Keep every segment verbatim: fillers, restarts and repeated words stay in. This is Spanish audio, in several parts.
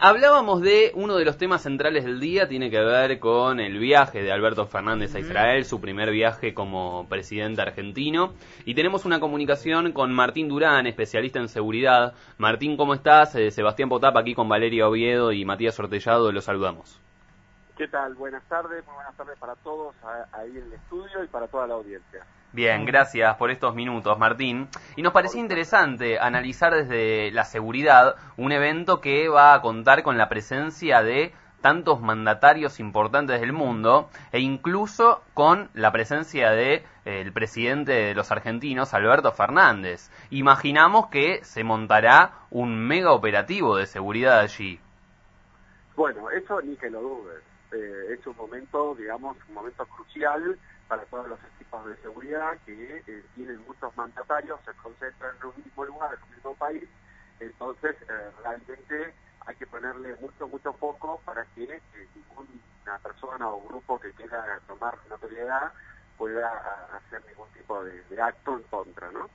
Hablábamos de uno de los temas centrales del día, tiene que ver con el viaje de Alberto Fernández a Israel, su primer viaje como presidente argentino. Y tenemos una comunicación con Martín Durán, especialista en seguridad. Martín, ¿cómo estás? Eh, Sebastián Potap aquí con Valeria Oviedo y Matías Ortellado, los saludamos. ¿Qué tal? Buenas tardes, muy buenas tardes para todos ahí en el estudio y para toda la audiencia. Bien, gracias por estos minutos, Martín. Y nos parecía interesante analizar desde la seguridad un evento que va a contar con la presencia de tantos mandatarios importantes del mundo e incluso con la presencia de eh, el presidente de los argentinos, Alberto Fernández. Imaginamos que se montará un mega operativo de seguridad allí. Bueno, eso ni que lo dudes. Eh, es un momento, digamos, un momento crucial para todos los equipos de seguridad que eh, tienen muchos mandatarios, se concentran en un mismo lugar, en un mismo país. Entonces, eh, realmente hay que ponerle mucho, mucho foco para que eh, ninguna persona o grupo que quiera tomar notoriedad pueda a, hacer ningún tipo de, de acto en contra, ¿no?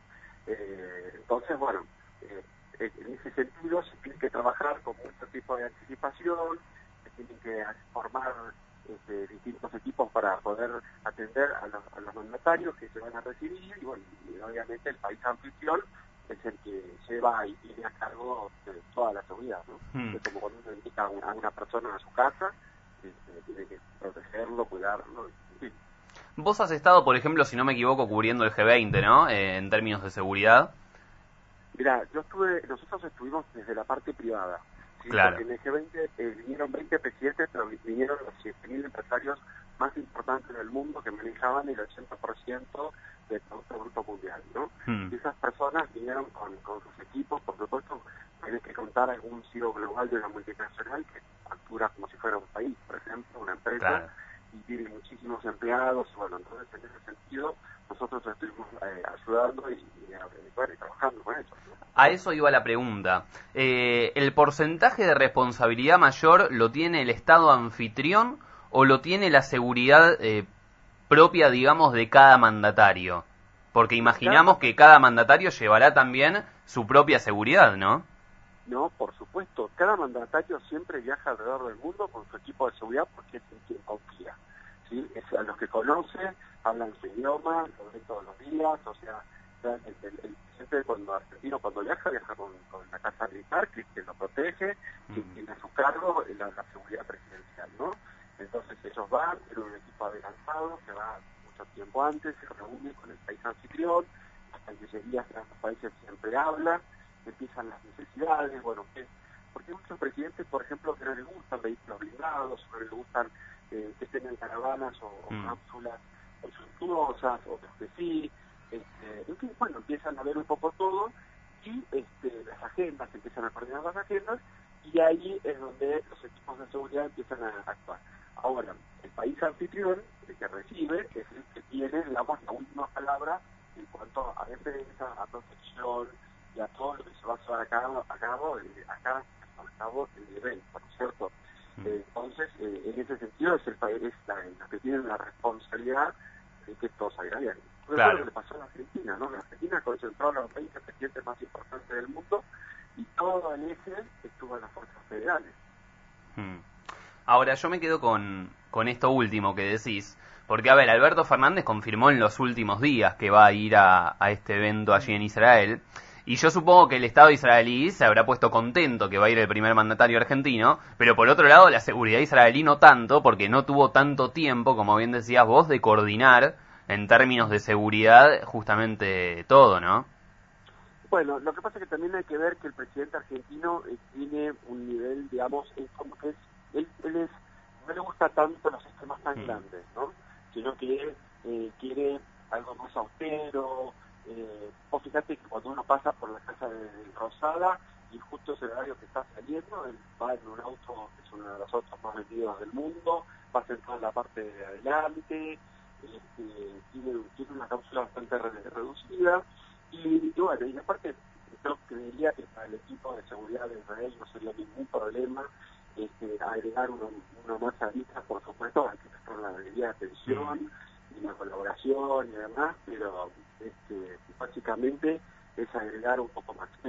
Eh, entonces, bueno, eh, en ese sentido se tiene que trabajar con mucho tipo de anticipación, se tienen que formar este, distintos equipos para poder atender a los, a los mandatarios que se van a recibir y, bueno, y obviamente el país anfitrión es el que lleva y tiene a cargo de toda la seguridad, ¿no? Hmm. Es como cuando uno invita a una, a una persona a su casa, este, tiene que protegerlo, cuidarlo, en fin. Vos has estado, por ejemplo, si no me equivoco, cubriendo el G veinte, ¿no? Eh, en términos de seguridad. Mirá, yo estuve, nosotros estuvimos desde la parte privada, ¿sí? Claro. Porque en el G veinte eh, vinieron veinte presidentes, pero vinieron los siete mil empresarios más importantes del mundo que manejaban el ochenta por ciento del Producto Bruto Mundial, ¿no? Hmm. Y esas personas vinieron con, con sus equipos, por supuesto, tienen que contar algún C E O global de una multinacional que factura como si fuera un país, por ejemplo, una empresa, claro, y tiene muchísimos empleados, bueno, entonces en ese sentido nosotros estuvimos eh, ayudando y, y, y, bueno, y trabajando con eso, ¿no? A eso iba la pregunta. Eh, ¿El porcentaje de responsabilidad mayor lo tiene el Estado anfitrión o lo tiene la seguridad eh, propia, digamos, de cada mandatario? Porque imaginamos que cada mandatario llevará también su propia seguridad, ¿no? No, por supuesto. Cada mandatario siempre viaja alrededor del mundo con su equipo de seguridad porque es en quien confía, ¿sí? Es a los que conoce, hablan su idioma, lo ven todos los días, o sea, el, el, el presidente cuando argentino cuando viaja, viaja con, con la casa militar, que, que lo protege, que mm. tiene a su cargo la, la seguridad presidencial, ¿no? Entonces ellos van, tienen un equipo adelantado, que va mucho tiempo antes, se reúne con el país anfitrión, las cancillerías de ambos países siempre hablan, empiezan las necesidades, bueno, ¿qué? Porque hay muchos presidentes, por ejemplo, que no les gustan vehículos blindados, no les gustan eh, que tengan caravanas o, o mm. cápsulas suntuosas, otros que sí, este, en fin, bueno, empiezan a ver un poco todo y este, las agendas, empiezan a coordinar las agendas y ahí es donde los equipos de seguridad empiezan a actuar. Ahora, el país anfitrión, el que recibe, es el que tiene, digamos, la última palabra en cuanto a defensa, a protección y a todo lo que se va a llevar a cabo, a cabo, acá, a cabo el evento, ¿no es cierto? Mm. Eh, entonces, eh, en ese sentido, es el país es la, los que tienen la responsabilidad de que todo salga bien. Claro. Eso es lo que le pasó en Argentina, ¿no? En Argentina concentró a los veinte presidentes más importantes del mundo y todo el eje estuvo en las fuerzas federales. Hmm. Ahora, yo me quedo con, con esto último que decís, porque, a ver, Alberto Fernández confirmó en los últimos días que va a ir a, a este evento allí en Israel, y yo supongo que el Estado israelí se habrá puesto contento que va a ir el primer mandatario argentino, pero por otro lado la seguridad israelí no tanto, porque no tuvo tanto tiempo, como bien decías vos, de coordinar en términos de seguridad justamente todo, ¿no? Bueno, lo que pasa es que también hay que ver que el presidente argentino eh, tiene un nivel, digamos, es como que es, él, él es, no le gusta tanto los sistemas tan mm. grandes, ¿no? Sino que él eh, quiere algo más austero. Eh, vos fíjate que cuando uno pasa por la casa de Rosada y justo es el horario que está saliendo, él va en un auto que es uno de los autos más vendidos del mundo, va sentado en la parte de adelante, este, tiene, tiene una cápsula bastante re, reducida y, y bueno, y aparte yo creería que para el equipo de seguridad de Israel no sería ningún problema este, agregar uno, una más alita, por supuesto, hay que prestar la debida atención mm. y la colaboración y demás, pero este, básicamente es agregar un poco más. Pero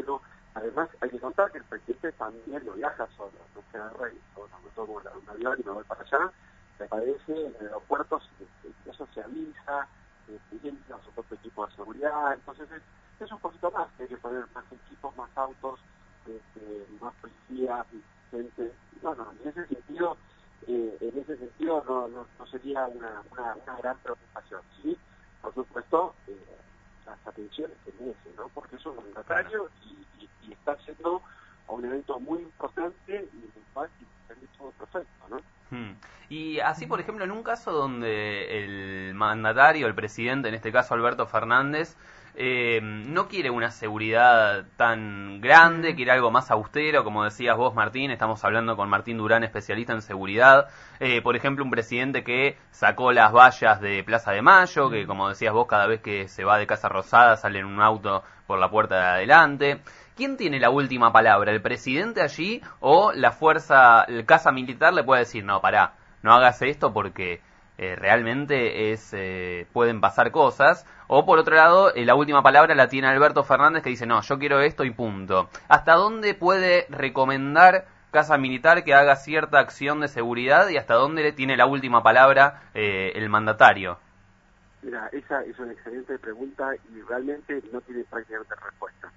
Además, hay que contar que el presidente también no viaja solo, no queda rey, solo me tomo un avión y me voy para allá, me parece, en el aeropuerto eso se avisa, eh, tienen su propio equipo de seguridad, entonces es, es un poquito más, hay que poner más equipos, más autos, este, más policías, gente, no, no, en ese sentido, eh, en ese sentido no, no, no sería una, una, una gran preocupación, sí, por supuesto, eh, las atenciones que merece, ¿no? Porque es un mandatario y, y, y está haciendo un evento muy importante y muy fácil, todo perfecto, ¿no? Hmm. Y así, por ejemplo, en un caso donde el mandatario, el presidente, en este caso Alberto Fernández, eh, no quiere una seguridad tan grande, quiere algo más austero, como decías vos, Martín, estamos hablando con Martín Durán, especialista en seguridad, eh, por ejemplo, un presidente que sacó las vallas de Plaza de Mayo, que como decías vos, cada vez que se va de Casa Rosada sale en un auto por la puerta de adelante. ¿Quién tiene la última palabra? ¿El presidente allí o la fuerza, el casa militar le puede decir, no, pará, no hagas esto porque eh, realmente es eh, pueden pasar cosas? O por otro lado, eh, la última palabra la tiene Alberto Fernández que dice, no, yo quiero esto y punto. ¿Hasta dónde puede recomendar Casa Militar que haga cierta acción de seguridad y hasta dónde tiene la última palabra eh, el mandatario? Mira, esa es una excelente pregunta y realmente no tiene prácticamente respuesta.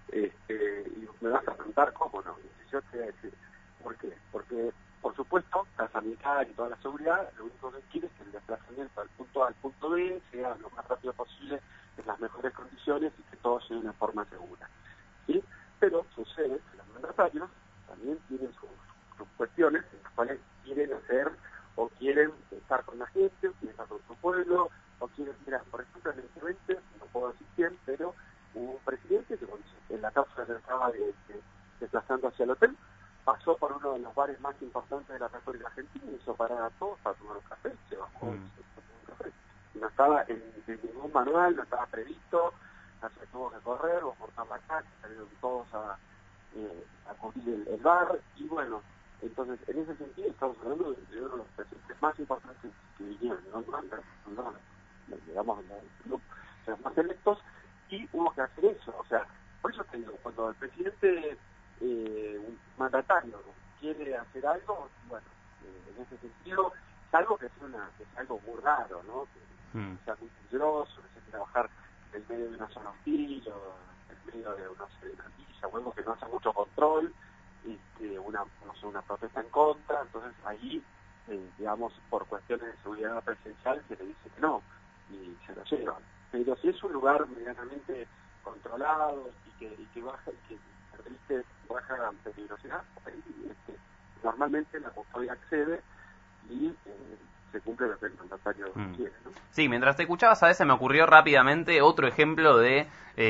Este, y me vas a preguntar cómo no, y yo te voy a decir, ¿por qué? Porque, por supuesto, Casa Militar y toda la seguridad, lo único que quiere es que el desplazamiento al punto A al punto B sea lo más rápido posible, en las mejores condiciones y que todo sea de una forma segura, ¿sí? Pero sucede que los mandatarios también tienen sus, sus cuestiones en las cuales quieren hacer o quieren estar con la gente, o quieren estar con su pueblo, o quieren, mira, por ejemplo, en el dos mil veinte, no puedo decir quién, pero hubo un presidente que en la cápsula que estaba de, de, desplazando hacia el hotel, pasó por uno de los bares más importantes de la República Argentina y hizo parar a todos para tomar un café, se bajó mm. se tomó un café. No estaba en, en ningún manual, no estaba previsto, no se tuvo que correr o cortar la calle, salieron todos a, eh, a cubrir el, el bar, y bueno, entonces en ese sentido estamos hablando de, de uno de los presidentes más importantes que vinieron, no, no, no, no, digamos, los más electos, y hubo que hacer eso, o sea, por eso te digo, cuando el presidente, eh, un mandatario, quiere hacer algo, bueno, eh, en ese sentido, salvo que sea, una, que sea algo muy raro, ¿no? Que mm. sea muy peligroso, que sea trabajar en medio de una zona hostil, o en medio de una serenatilla, o algo que no hace mucho control, este, una, no sé, una protesta en contra, entonces ahí, eh, digamos, por cuestiones de seguridad presidencial, se le dice que no, y se lo llevan. Pero si es un lugar medianamente controlado y que, y que baja y que permite baja peligrosidad, ahí, este, normalmente la custodia accede y eh, se cumple lo que el mandatario mm. quiere, ¿no? Sí, mientras te escuchabas a veces me ocurrió rápidamente otro ejemplo de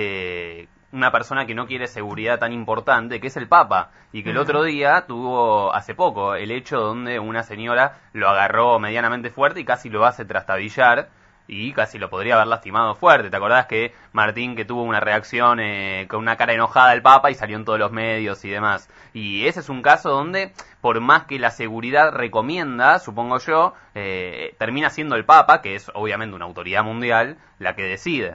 eh, una persona que no quiere seguridad tan importante, que es el Papa, y que el otro día tuvo, hace poco, el hecho donde una señora lo agarró medianamente fuerte y casi lo hace trastabillar, y casi lo podría haber lastimado fuerte. ¿Te acordás que Martín, que tuvo una reacción eh, con una cara enojada al Papa y salió en todos los medios y demás? Y ese es un caso donde, por más que la seguridad recomienda, supongo yo, eh, termina siendo el Papa, que es obviamente una autoridad mundial, la que decide.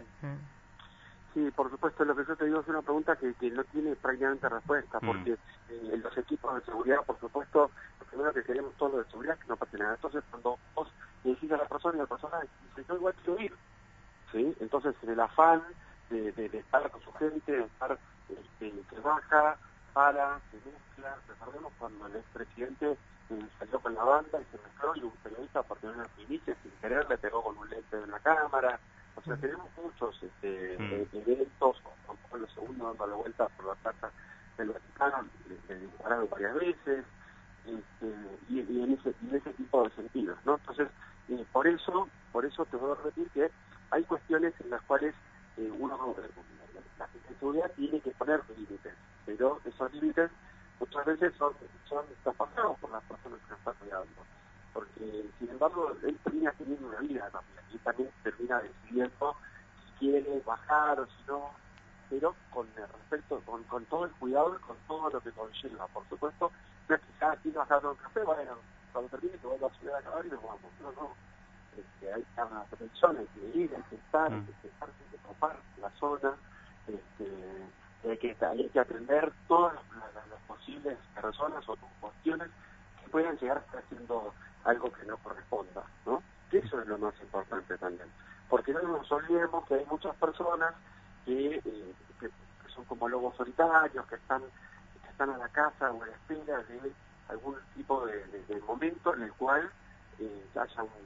Sí, por supuesto, lo que yo te digo es una pregunta que, que no tiene prácticamente respuesta, porque mm. eh, los equipos de seguridad, por supuesto, lo primero que queremos todos los de seguridad es que no pase nada. Entonces, cuando vos le decís a la persona y la persona dice, yo igual quiero ir, ¿sí? Entonces, en el afán de, de, de estar con su gente, de estar, este, que baja, para, se mezcla. Recordemos cuando el expresidente eh, salió con la banda y se mezcló y un periodista, por tener una primicia, sin querer, le pegó con un lente de una cámara. O sea, tenemos muchos este, mm. eventos, con Pablo segundo dando la vuelta por la plaza del Vaticano, le, le dispararon varias veces, este, y, y, en ese, y en ese tipo de sentidos, ¿no? Entonces, eh, por eso, por eso te voy a repetir que hay cuestiones en las cuales eh, uno, la seguridad tiene que poner límites, pero esos límites muchas veces son, son traspasados por las personas que nos están cuidando. Porque, sin embargo, él termina teniendo una vida también, y también termina decidiendo si quiere bajar o si no, pero con el respecto, con, con todo el cuidado y con todo lo que conlleva. Por supuesto, no es que cada quien va a dejar un café, bueno, cuando termine que vuelva a subir a acabar y nos vamos. No, no. Este, hay una protección, hay que ir, hay que estar, hay que estar, hay que topar la zona, este, hay que, hay que atender todas las, las posibles personas o cuestiones que puedan llegar a estar haciendo algo que no corresponda, ¿no? Que eso es lo más importante también. Porque no nos olvidemos que hay muchas personas que, eh, que, que son como lobos solitarios, que están, que están a la casa o a la espera de algún tipo de, de, de momento en el cual eh, haya un,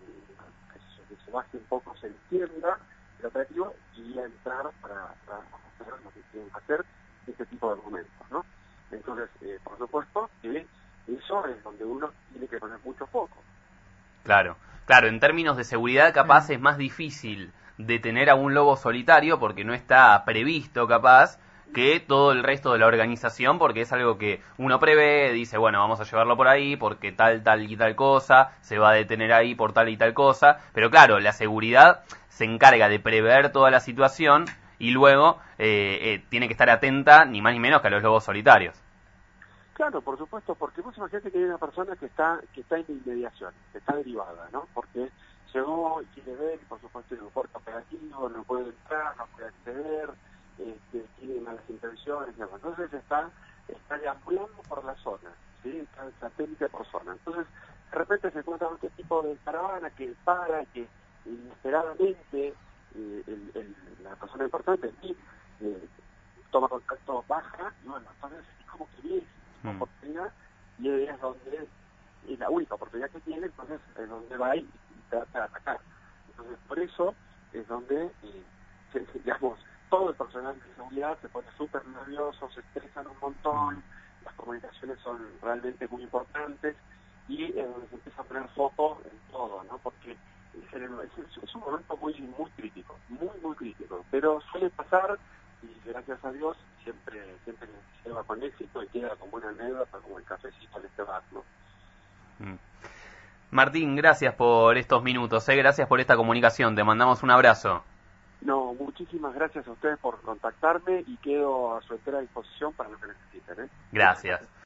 que se baje un poco, se entienda el operativo y entrar para, para hacer lo que tienen que hacer en este tipo de momentos, ¿no? Entonces, eh, por supuesto que eso es donde uno tiene que poner mucho foco. Claro, claro, en términos de seguridad capaz es más difícil detener a un lobo solitario porque no está previsto capaz que todo el resto de la organización, porque es algo que uno prevé, dice, bueno, vamos a llevarlo por ahí porque tal, tal y tal cosa, se va a detener ahí por tal y tal cosa, pero claro, la seguridad se encarga de prever toda la situación y luego eh, eh, tiene que estar atenta ni más ni menos que a los lobos solitarios. Claro, por supuesto, porque vos imaginate que hay una persona que está que está en inmediación, que está derivada, ¿no? Porque llegó y quiere ver, por supuesto, el puerto operativo, no puede entrar, no puede acceder, este, tiene malas intenciones, ¿no? Entonces está, está deambulando por la zona, ¿sí? Está en satélite por zona. Entonces, de repente se encuentra este tipo de caravana que para, que inesperadamente eh, el, el, la persona importante eh, toma contacto, baja, y bueno, entonces es como que viene una oportunidad y es donde es la única oportunidad que tiene, entonces es donde va y trata de atacar. Entonces por eso es donde eh, se, se, digamos, todo el personal de seguridad se pone súper nervioso, se estresan un montón, las comunicaciones son realmente muy importantes y es donde se empieza a poner foco en todo, ¿no? Porque es, el, es, es un momento muy, muy crítico, muy, muy crítico, pero suele pasar y gracias a Dios siempre siempre se lleva con éxito y queda como una anécdota, como el cafecito en este bar, ¿no? Mm. Martín, gracias por estos minutos, ¿eh? Gracias por esta comunicación, te mandamos un abrazo. No, muchísimas gracias a ustedes por contactarme y quedo a su entera disposición para lo que necesiten, ¿eh? Gracias.